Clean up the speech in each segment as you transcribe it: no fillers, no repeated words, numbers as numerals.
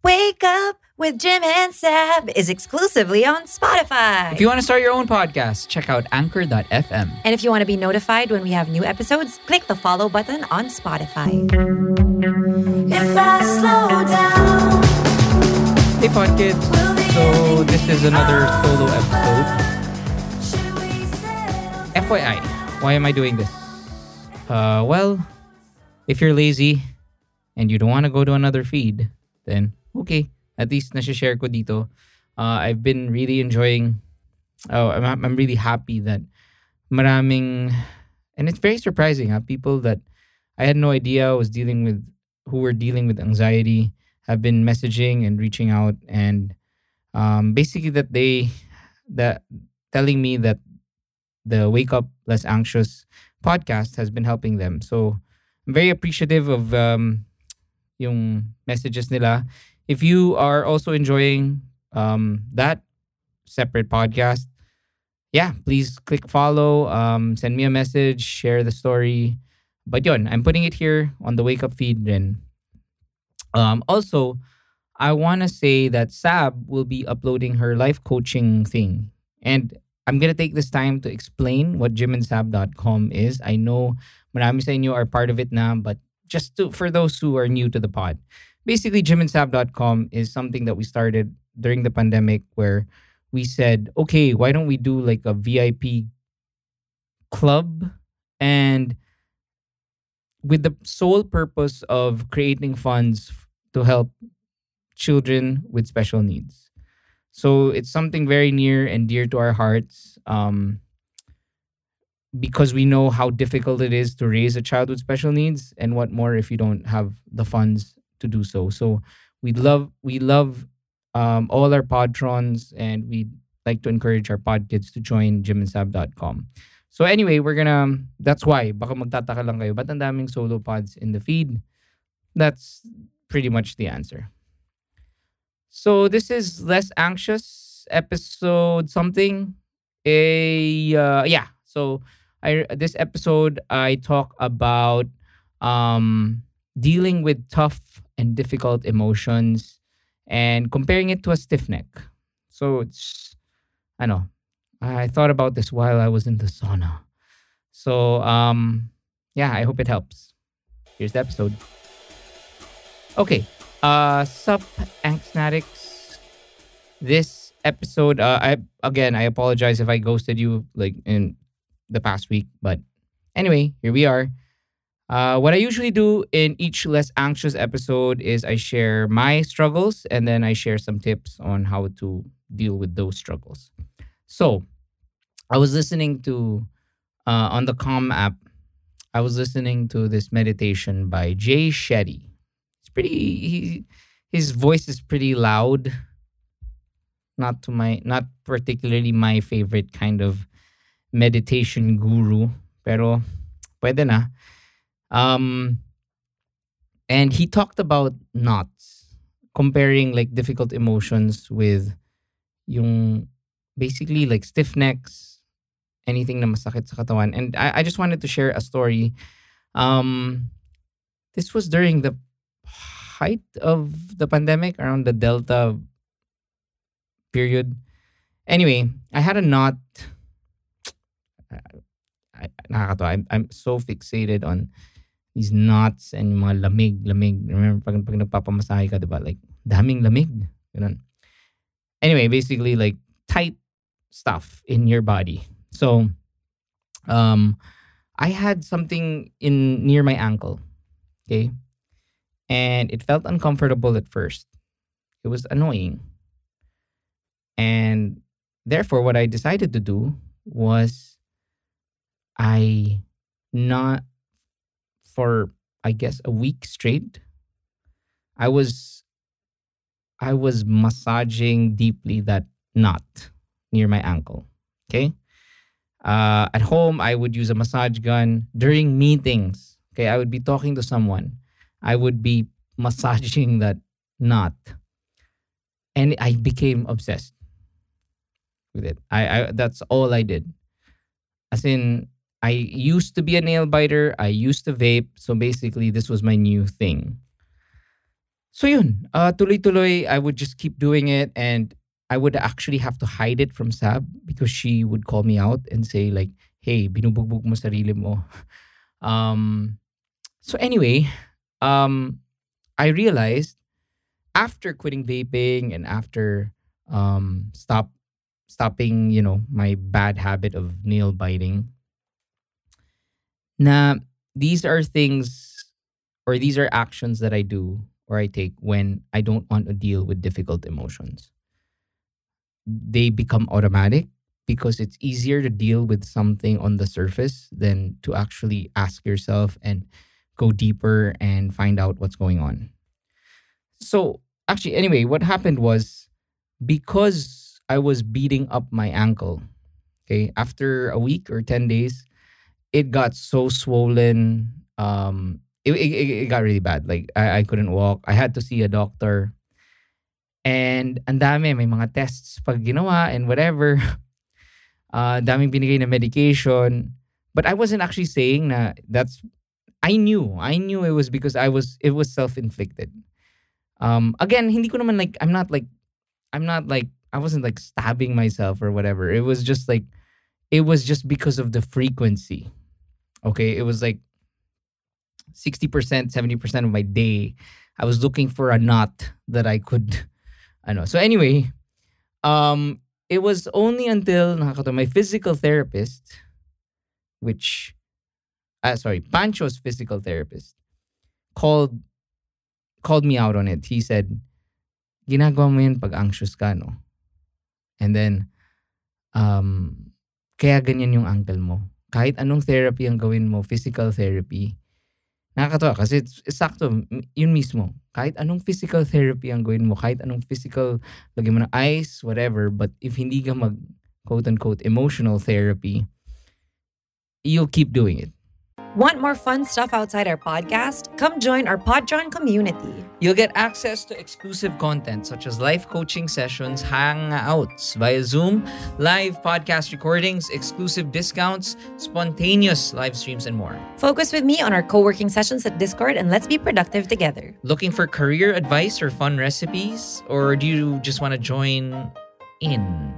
Wake Up with Jim and Sab is exclusively on Spotify. If you want to start your own podcast, check out Anchor.fm. And if you want to be notified when we have new episodes, click the follow button on Spotify. If I slow down, Hey Podkids, so this is another solo episode. FYI, why am I doing this? Well, if you're lazy and you don't want to go to another feed, then okay, at least nasi-share ko dito. I've been really enjoying. I'm really happy that maraming, and it's very surprising. People that I had no idea who were dealing with anxiety have been messaging and reaching out, and basically that telling me that the Wake Up Less Anxious podcast has been helping them. So I'm very appreciative of yung messages nila. If you are also enjoying that separate podcast, yeah, please click follow, send me a message, share the story. But yun, I'm putting it here on the Wake Up feed then. Also, I want to say that Sab will be uploading her life coaching thing. And I'm going to take this time to explain what jimandsab.com is. I know marami sa inyo are part of it na, but for those who are new to the pod. Basically, jimandsab.com is something that we started during the pandemic where we said, okay, why don't we do like a VIP club? And with the sole purpose of creating funds to help children with special needs. So it's something very near and dear to our hearts because we know how difficult it is to raise a child with special needs, and what more if you don't have the funds to do so. So we love all our podtrons, and we'd like to encourage our pod kids to join jimandsab.com. So anyway, that's why, baka magtataka lang kayo, ba't ang daming solo pods in the feed? That's pretty much the answer. So this is Less Anxious episode something. So this episode I talk about dealing with tough and difficult emotions and comparing it to a stiff neck. So I thought about this while I was in the sauna. So I hope it helps. Here's the episode. Okay. Sup, Anxnatics. This episode, I apologize if I ghosted you like in the past week, but anyway, here we are. What I usually do in each Less Anxious episode is I share my struggles and then I share some tips on how to deal with those struggles. So, I was listening to on the Calm app. I was listening to this meditation by Jay Shetty. His voice is pretty loud. Not particularly my favorite kind of meditation guru, pero pwede na. And he talked about knots, comparing like difficult emotions with yung basically like stiff necks, anything na masakit sa katawan. And I just wanted to share a story. This was during the height of the pandemic, around the Delta period. Anyway, I had a knot. Nakakatawa. I'm so fixated on these knots and yung mga lamig. Remember pag nagpapamasahe ka, diba? Like, daming lamig. Ganun. Anyway, basically like tight stuff in your body. So, I had something near my ankle. Okay? And it felt uncomfortable at first. It was annoying. And therefore, what I decided to do was not for, I guess, a week straight, I was massaging deeply that knot near my ankle. Okay? At home, I would use a massage gun. During meetings, okay, I would be talking to someone. I would be massaging that knot. And I became obsessed with it. I that's all I did. As in, I used to be a nail biter. I used to vape. So basically, this was my new thing. So yun, tuloy-tuloy, I would just keep doing it, and I would actually have to hide it from Sab because she would call me out and say like, "Hey, binubugbog mo sarili mo." Um, so anyway, um, I realized after quitting vaping and after stopping, my bad habit of nail biting, na these are things or these are actions that I do or I take when I don't want to deal with difficult emotions. They become automatic because it's easier to deal with something on the surface than to actually ask yourself and go deeper and find out what's going on. So, actually, anyway, what happened was because I was beating up my ankle, okay, after a week or 10 days, it got so swollen. It got really bad. Like, I couldn't walk. I had to see a doctor. And ang dami, may mga tests pag ginawa and whatever. Daming binigay na medication. But I wasn't actually saying na I knew it was because it was self-inflicted. Again, hindi ko naman like, I wasn't like stabbing myself or whatever. It was just because of the frequency. Okay. It was like 60%, 70% of my day. I was looking for a knot that I could, I know. So anyway, it was only until my physical therapist, Pancho's physical therapist, called me out on it. He said, ginagawa mo yun pag anxious ka, no? And then, kaya ganyan yung ankle mo. Kahit anong therapy ang gawin mo, physical therapy, nakakatawa kasi it's sakto, yun mismo. Kahit anong physical therapy ang gawin mo, kahit anong physical, lagyan mo ng ice, whatever, but if hindi ka mag, quote-unquote, emotional therapy, you'll keep doing it. Want more fun stuff outside our podcast? Come join our Podtron community. You'll get access to exclusive content such as live coaching sessions, hangouts via Zoom, live podcast recordings, exclusive discounts, spontaneous live streams, and more. Focus with me on our co-working sessions at Discord and let's be productive together. Looking for career advice or fun recipes? Or do you just want to join in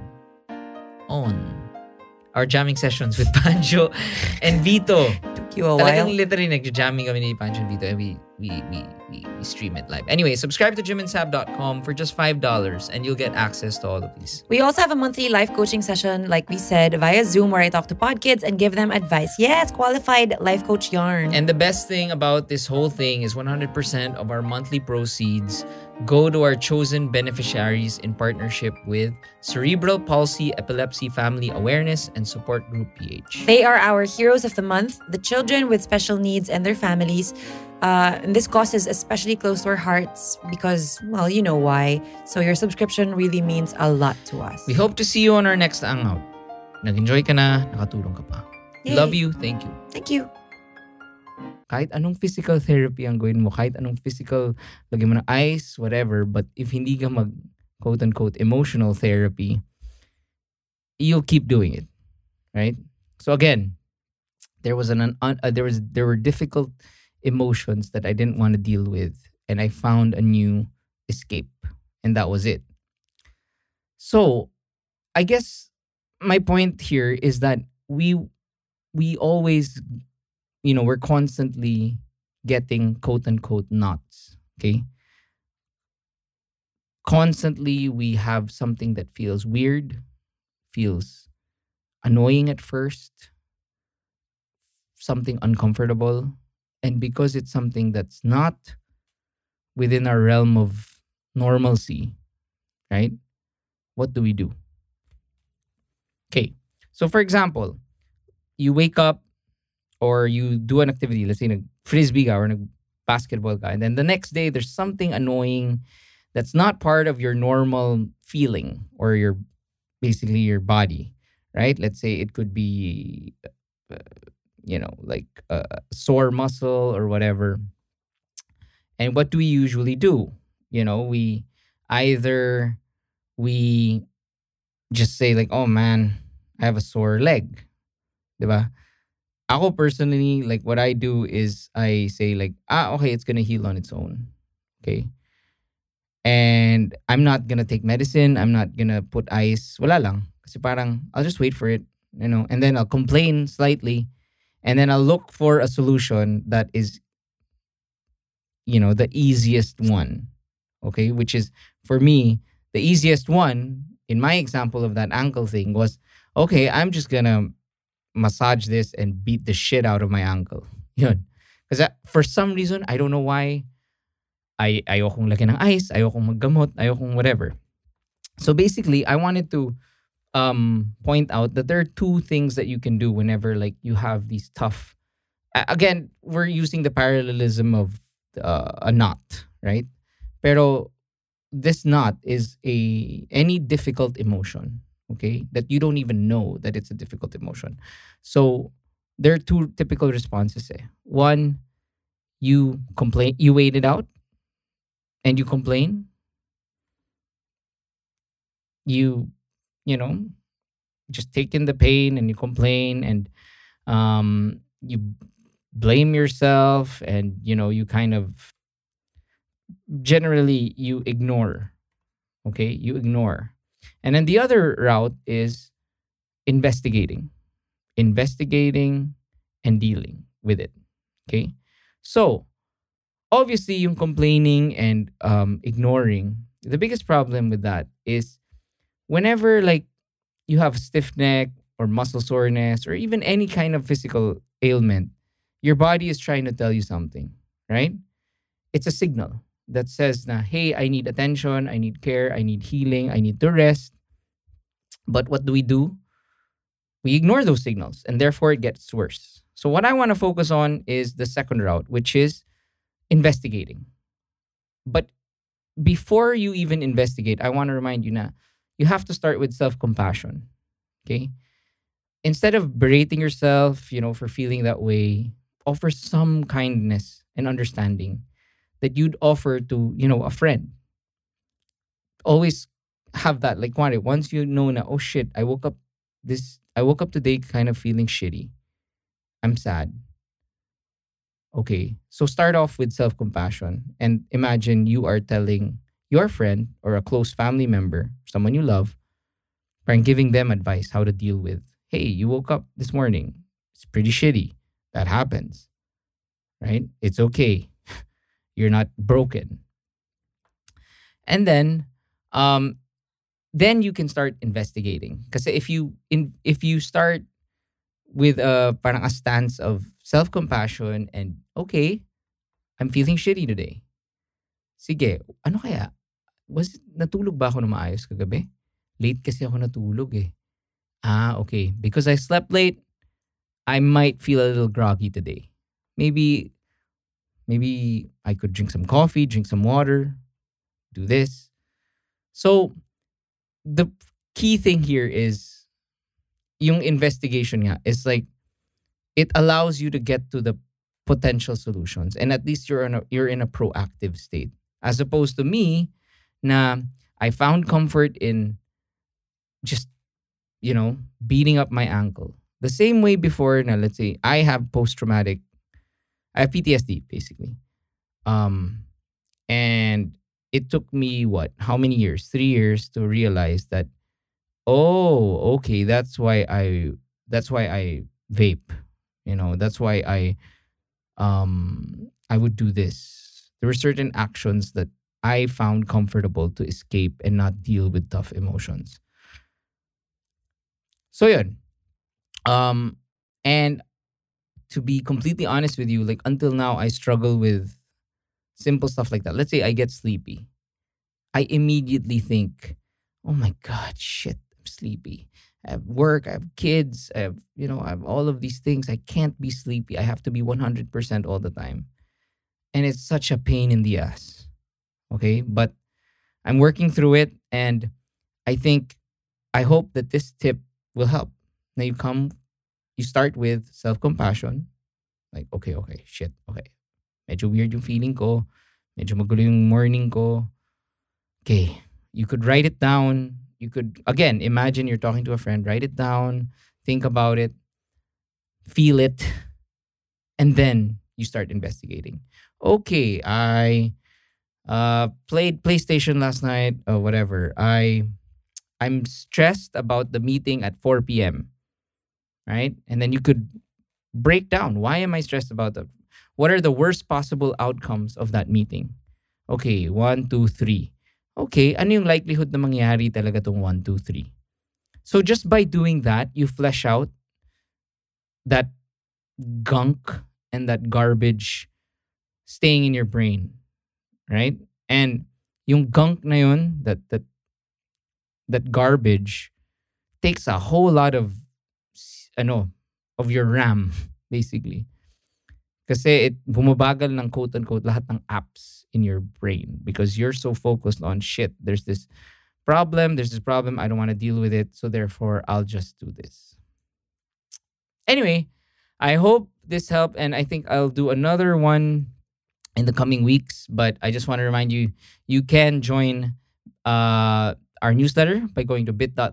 on our jamming sessions with Pancho and Vito? Took you a while. Talagang literally nag-jamming kami ni Pancho and Vito and we stream it live. Anyway, subscribe to jimandsab.com for just $5 and you'll get access to all of these. We also have a monthly life coaching session, like we said, via Zoom where I talk to pod kids and give them advice. Yes, qualified life coach yarn. And the best thing about this whole thing is 100% of our monthly proceeds go to our chosen beneficiaries in partnership with Cerebral Palsy Epilepsy Family Awareness and Support Group PH. They are our heroes of the month, the children with special needs and their families. And this cause is especially close to our hearts because, well, you know why. So your subscription really means a lot to us. We hope to see you on our next hangout. Nag-enjoy ka na, nakatulong ka pa. Yay. Love you, thank you. Thank you. Kahit anong physical therapy ang gawin mo, kahit anong physical, lagyan mo ng ice, whatever, but if hindi ka mag, quote-unquote, emotional therapy, you'll keep doing it, right? So again, there were difficult emotions that I didn't want to deal with, and I found a new escape, and that was it. So, I guess my point here is that we always, we're constantly getting quote unquote knots, okay? Constantly we have something that feels weird, feels annoying at first, something uncomfortable. And because it's something that's not within our realm of normalcy, right? What do we do? Okay. So for example, you wake up or you do an activity, let's say nag-frisbee ka or nag-basketball ka, and then the next day there's something annoying that's not part of your normal feeling or basically your body, right? Let's say it could be like a sore muscle or whatever. And what do we usually do? We just say like, oh man, I have a sore leg. Diba? Ako personally, like what I do is I say like, okay, it's gonna heal on its own. Okay. And I'm not gonna take medicine. I'm not gonna put ice. Wala lang. Kasi parang, I'll just wait for it, and then I'll complain slightly. And then I'll look for a solution that is, the easiest one. Okay. Which is, for me, the easiest one in my example of that ankle thing was, okay, I'm just gonna massage this and beat the shit out of my ankle. Yun. Because for some reason, I don't know why, ayokong lagyan ng ice, ayokong maggamot, ayokong whatever. So basically, I wanted to point out that there are two things that you can do whenever like you have these tough. Again, we're using the parallelism of a knot, right? Pero this knot is any difficult emotion, okay, that you don't even know that it's a difficult emotion. So there are two typical responses. One, you complain, you wait it out, and you complain. You you know just take in the pain and you complain, and you blame yourself, and you kind of generally you ignore. Okay, you ignore. And then the other route is investigating, investigating and dealing with it. Okay, so obviously yung complaining and ignoring, the biggest problem with that is whenever like you have stiff neck or muscle soreness or even any kind of physical ailment, your body is trying to tell you something, right? It's a signal that says na, hey, I need attention, I need care, I need healing, I need to rest. But what do? We ignore those signals, and therefore it gets worse. So what I want to focus on is the second route, which is investigating. But before you even investigate, I want to remind you na you have to start with self-compassion. Okay? Instead of berating yourself, for feeling that way, offer some kindness and understanding that you'd offer to, a friend. Always have that. Like, once you know na, oh shit, I woke up today kind of feeling shitty. I'm sad. Okay. So start off with self-compassion and imagine you are telling your friend or a close family member, someone you love, and giving them advice how to deal with, hey, you woke up this morning. It's pretty shitty. That happens. Right? It's okay. You're not broken. And then you can start investigating. Because if you start with parang a stance of self-compassion and okay, I'm feeling shitty today. Sige, ano kaya? Natulog ba ako na maayos kagabi? Late kasi ako natulog eh. Okay. Because I slept late, I might feel a little groggy today. Maybe I could drink some coffee, drink some water, do this. So the key thing here is yung investigation nga is like it allows you to get to the potential solutions, and at least you're in a proactive state, as opposed to me na I found comfort in just beating up my ankle the same way before. Now let's say I have PTSD basically, and it took me how many years? 3 years to realize that, oh, okay, that's why I vape. That's why I would do this. There were certain actions that I found comfortable to escape and not deal with tough emotions. So yun. And to be completely honest with you, like until now, I struggle with simple stuff like that. Let's say I get sleepy. I immediately think, oh my God, shit, I'm sleepy. I have work, I have kids, I have all of these things. I can't be sleepy. I have to be 100% all the time. And it's such a pain in the ass. Okay. But I'm working through it. And I hope that this tip will help. Now you start with self-compassion. Like, okay, shit, okay. Medyo weird yung feeling ko. Medyo magulo yung morning ko. Okay, you could write it down. You could, again, imagine you're talking to a friend. Write it down. Think about it. Feel it. And then you start investigating. Okay, Played PlayStation last night or whatever. I'm stressed about the meeting at 4 p.m. Right? And then you could break down, why am I stressed about that? What are the worst possible outcomes of that meeting? Okay, 1, 2, 3. Okay, ano yung likelihood na mangyari talaga tong 1, 2, 3? So just by doing that, you flesh out that gunk and that garbage staying in your brain, right? And yung gunk na yun, that garbage takes a whole lot of of your RAM basically. Kasi bumabagal ng quote-unquote lahat ng apps in your brain because you're so focused on shit. There's this problem, I don't want to deal with it, so therefore I'll just do this. Anyway, I hope this helped, and I think I'll do another one in the coming weeks, but I just want to remind you, you can join our newsletter by going to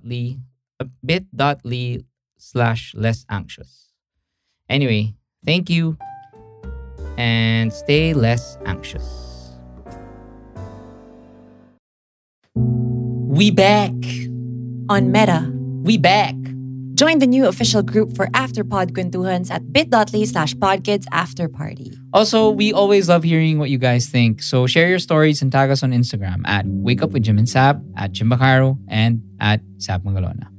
bit.ly/lessanxious. Anyway, thank you, and stay less anxious. We back. On Meta, We back. join the new official group for Afterpod Kwentuhans at bit.ly/podkidsafterparty. Also, we always love hearing what you guys think. So share your stories and tag us on Instagram at Wake Up with Jim and Sab, at Jim Bacaro, and at Sab Mangalona.